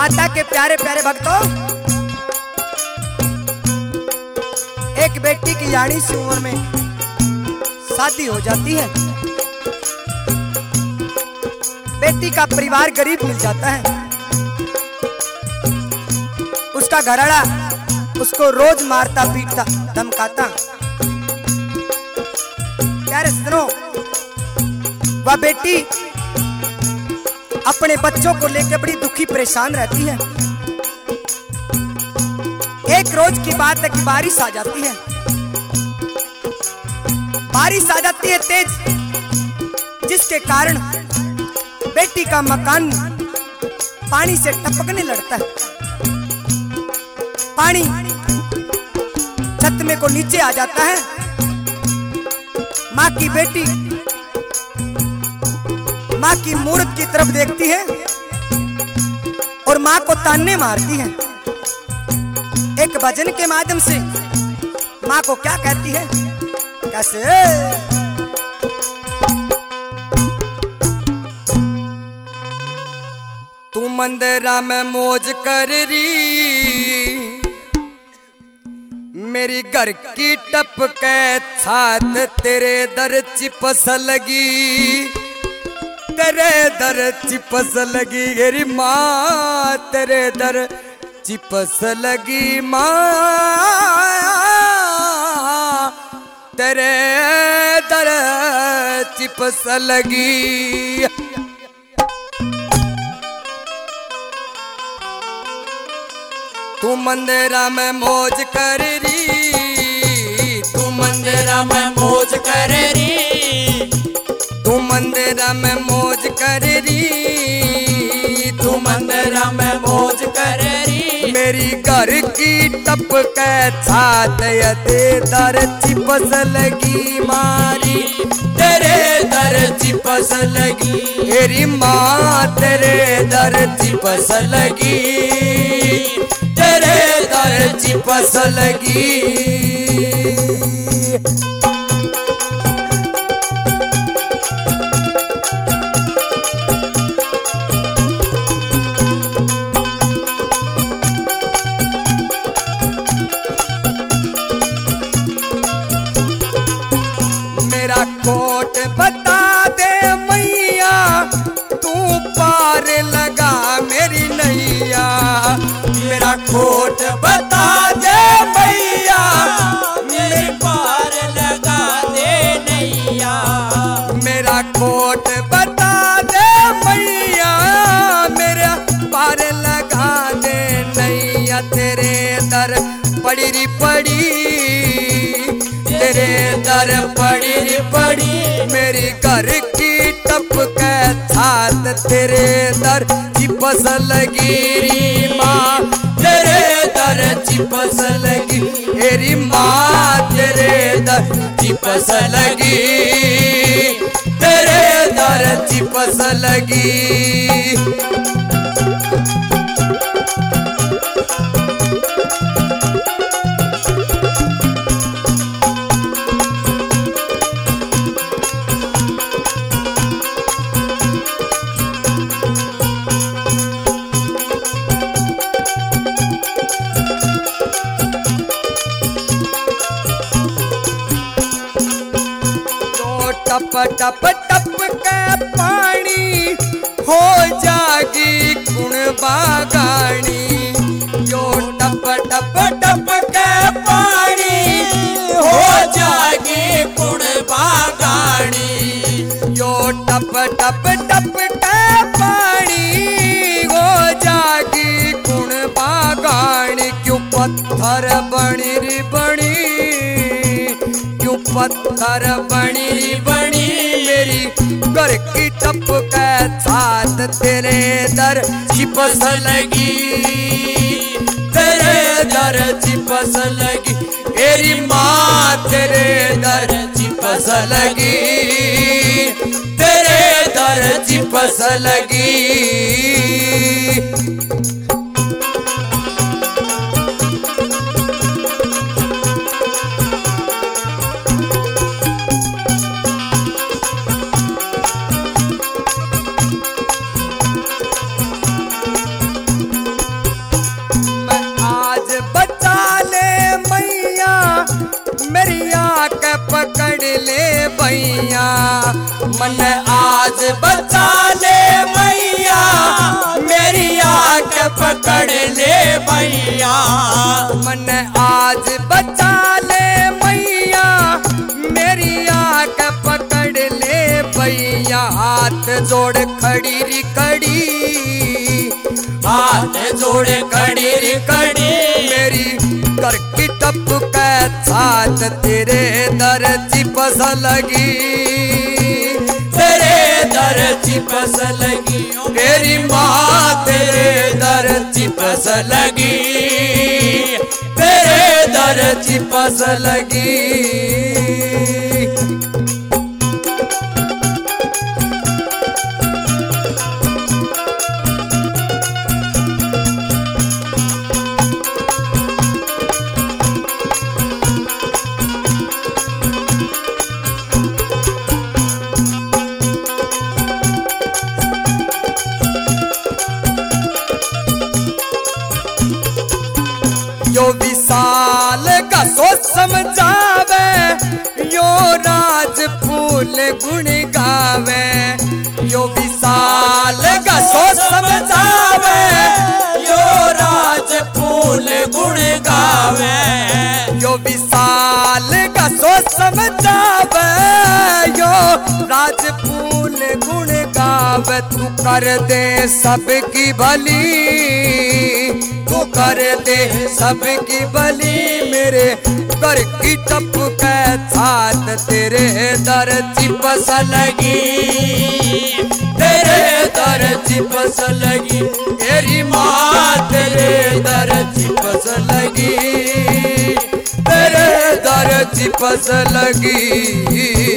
माता के प्यारे प्यारे भक्तों, एक बेटी की यानी सी उम्र में शादी हो जाती है। बेटी का परिवार गरीब मिल जाता है। उसका घरवाला उसको रोज मारता पीटता धमकाता। प्यारे सज्जनों, वह बेटी अपने बच्चों को लेकर बड़ी दुखी परेशान रहती है। एक रोज की बात है कि बारिश आ जाती है। बारिश आ जाती है तेज, जिसके कारण बेटी का मकान पानी से टपकने लगता है। पानी छत में को नीचे आ जाता है। माँ की बेटी माँ की मूर्त की तरफ देखती है और माँ को ताने मारती है। एक भजन के माध्यम से माँ को क्या कहती है, कैसे? तू मंदिरा में मौज कर री, मेरी घर की टपके छात तेरे दर चिपस लगी, तेरे दर चिपस लगी मेरी माँ, तेरे दर चिपस लगी माँ, तेरे दर चिपस लगी। तू मंदिरा में मौज कर री, तू मंदिरा में मौज कर री, तू मंदिरा में मौज कर री, तू मंदिरा में मौज कर री, मेरी घर की टपके छात ते दर चिपस लगी मारी, तेरे दर चिपस लगी मेरी माँ, तेरे दर चिपस लगी, तेरे दर चिपस लगी। मेरा कोट बता दे मैया, तू पार लगा मेरी नैया, मेरा कोट बता दे मैया, मेरे पार लगा दे नैया, मेरा कोट बता दे मैया, मेरा पार लगा दे नैया, तेरे दर पड़ी री पड़ी, तेरे दर पड़ी री पड़ी, मेरी घर की टपके छात तेरे दर चिपस लगी री माँ, तेरे दर चिपस लगी मेरी माँ, तेरे दर चिपस लगी, तेरे दर चिपस लगी। टप टप टप के पानी हो जागी कुण बागानी, जो टप टप टप के पानी हो जागी कुण बागानी, जो टप टप टप के पानी हो जागी कुण बागानी, क्यों पत्थर बनी री बनी, क्यों पत्थर बनी बनी, मेरी घर की टपके छात तेरे दर चिपस लगी, तेरे दर चिपस लगी मेरी माँ, तेरे दर चिपस लगी, तेरे दर चिपस लगी। मन आज बचा ले मैया, मेरी आँख पकड़ ले भैया। मन आज बचा ले मैया, मेरी आँख पकड़ ले भैया। हाथ जोड़ खड़ी री खड़ी, हाथ जोड़े खड़ी री खड़ी, मेरी कर की टप के साथ तेरे दर चिपस लगी, तेरे दर चिपस लगी। मेरी माँ तेरे दर चिपस लगी, तेरे दर चिपस लगी। यो विशाल का सोच समझावे, यो राज फूल गुण गावे। यो विशाल का सोच समझावे, यो राज फूल गुण गावे। यो विशाल का सोच समझावे, यो राज फूल गुण गावे। तू कर दे सबकी भली, तू कर दे सबकी भली, मेरे कर की टप के साथ तेरे दर चिपस लगी, तेरे दर चिपस लगी। मेरी माँ तेरे दर चिपस लगी, तेरे दर चिपस लगी।